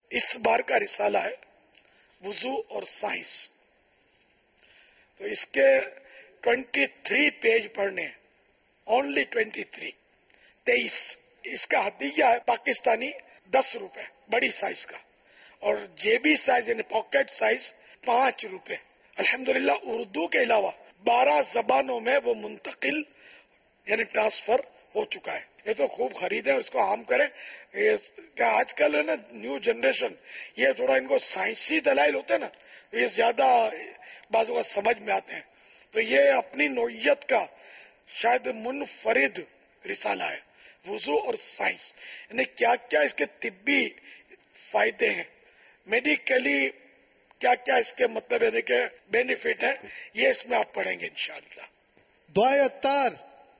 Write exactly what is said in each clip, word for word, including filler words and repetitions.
اس بار کا رسالہ ہے وضو اور سائنس. تو اس کے ٹوینٹی تھری پیج پڑھنے ہیں، اونلی ٹوینٹی تھری، تیئیس. اس کا ہدیہ ہے پاکستانی دس روپے بڑی سائز کا، اور جیبی سائز یعنی پاکٹ سائز پانچ روپے. الحمدللہ اردو کے علاوہ بارہ زبانوں میں وہ منتقل یعنی ٹرانسفر ہو چکا ہے. یہ تو خوب خریدیں، اس کو عام کریں. کیا آج کل ہے نا نیو جنریشن، یہ تھوڑا ان کو سائنسی دلائل ہوتے ہیں نا، یہ زیادہ بعض اوقات سمجھ میں آتے ہیں. تو یہ اپنی نوعیت کا شاید منفرد رسالہ ہے، وضو اور سائنس. یعنی کیا کیا اس کے طبی فائدے ہیں، میڈیکلی کیا کیا اس کے مطلب ہے کہ بینیفٹ ہے، یہ اس میں آپ پڑھیں گے انشاءاللہ. دعائے اتار.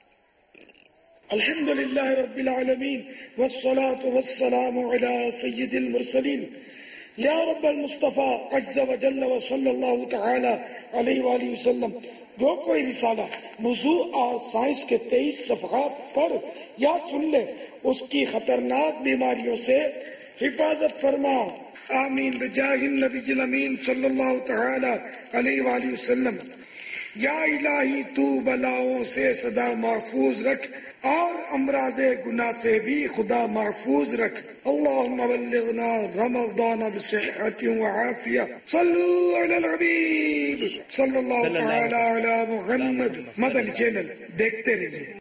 الحمدللہ رب العالمین والصلاة والسلام علی سید المرسلین یا رب المصطفیٰ عز و جل و صلی اللہ تعالی علیہ وآلہ وسلم. جو کوئی رسالہ وضو اور سائنس کے تیئیس صفحات پڑھ یا سن لے اس کی خطرناک بیماریوں سے حفاظت فرما. آمین بجاہ النبی الامین صلی اللہ تعالی علیہ وآلہ وسلم. یا الہی تو بلاؤں سے سدا محفوظ رکھ اور امراض گناہ سے بھی خدا محفوظ رکھ. اللہم بلغنا رمضان بصحت و عافیہ. صلو علی الحبیب صلی اللہ تعالی علی محمد. مدنی چینل دیکھتے رہیے.